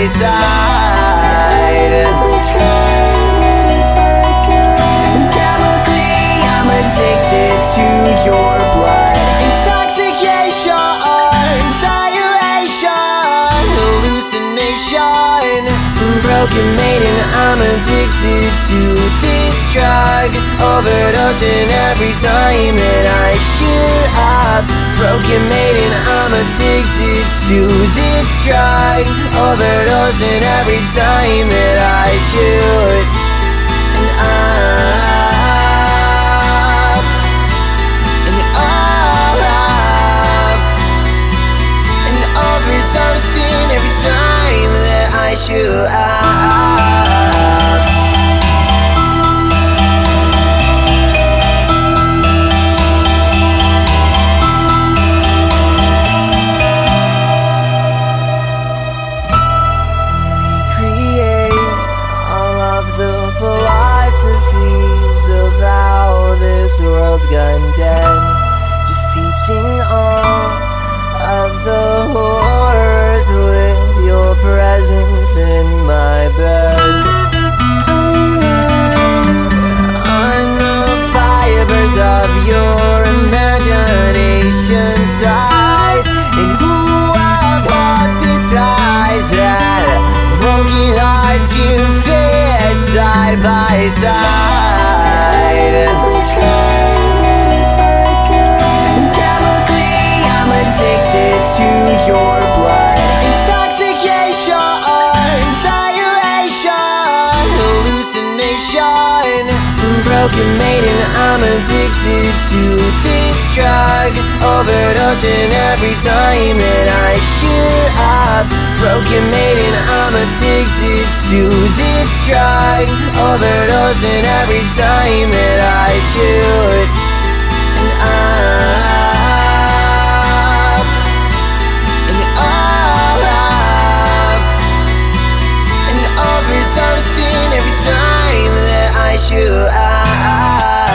side. Chemically, I'm addicted to your blood. Intoxication, annihilation, hallucination. Broken maiden, I'm addicted to this drug. Overdosing every time that I shoot up. Broken maiden, I'm addicted to this drug. Overdosing every time that I shoot. And up, and up, and overdosing every time that I shoot up. Philosophies of how this world's gone dead, defeating all of the horrors with your presence in my bed. On the fibers of your imagination's eyes, and who upon these eyes that broken hearts can fit side by side. Chemically, I'm addicted to your blood. Intoxication, annihilation, hallucination. Broken maiden, I'm addicted to this drug. Overdosing every time that I shoot up. Broken maiden, I'm addicted to this drug. Overdosing every time that I shoot. And up, and up, and overdosing every time that I shoot up.